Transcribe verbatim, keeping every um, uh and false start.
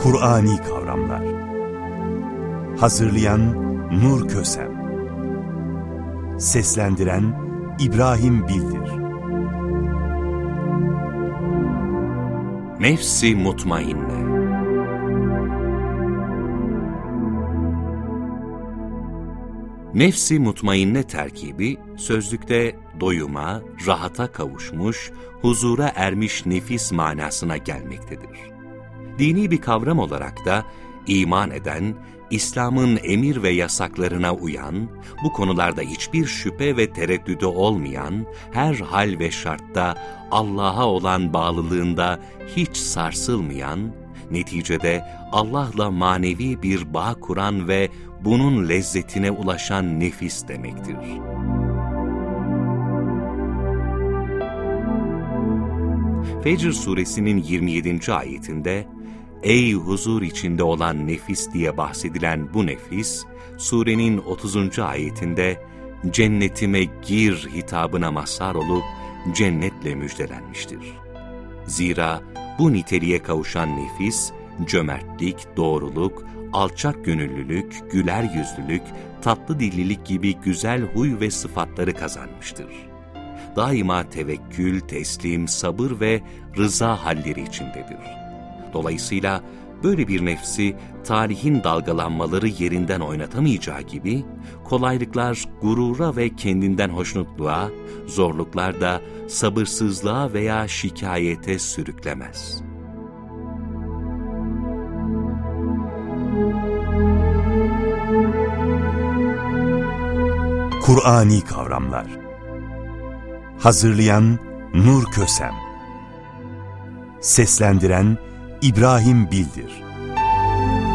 Kur'ani kavramlar. Hazırlayan Nur Kösem. Seslendiren İbrahim Bildir. Nefs-i mutmainne. Nefs-i mutmainne terkibi, sözlükte doyuma, rahata kavuşmuş, huzura ermiş nefis manasına gelmektedir. Dini bir kavram olarak da iman eden, İslam'ın emir ve yasaklarına uyan, bu konularda hiçbir şüphe ve tereddüdü olmayan, her hal ve şartta Allah'a olan bağlılığında hiç sarsılmayan, neticede Allah'la manevi bir bağ kuran ve bunun lezzetine ulaşan nefis demektir. Fecr suresinin yirmi yedinci ayetinde, "Ey huzur içinde olan nefis" diye bahsedilen bu nefis, surenin otuzuncu ayetinde, "Cennetime gir" hitabına mazhar olup, cennetle müjdelenmiştir. Zira bu niteliğe kavuşan nefis, cömertlik, doğruluk, alçak gönüllülük, güler yüzlülük, tatlı dillilik gibi güzel huy ve sıfatları kazanmıştır. Daima tevekkül, teslim, sabır ve rıza halleri içindedir. Dolayısıyla böyle bir nefsi tarihin dalgalanmaları yerinden oynatamayacağı gibi, kolaylıklar gurura ve kendinden hoşnutluğa, zorluklar da sabırsızlığa veya şikayete sürüklemez. Kur'ani kavramlar. Hazırlayan Nur Kösem. Seslendiren İbrahim Bildir.